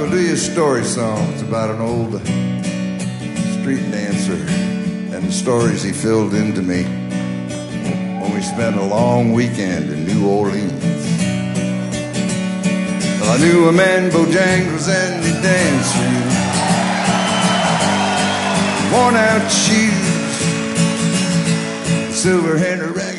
gonna do you a story song. It's about an old street dancer and the stories he filled into me when we spent a long weekend in New Orleans. Well, I knew a man, Bojangles, and he danced for you. Worn out shoes, silver-handed rat.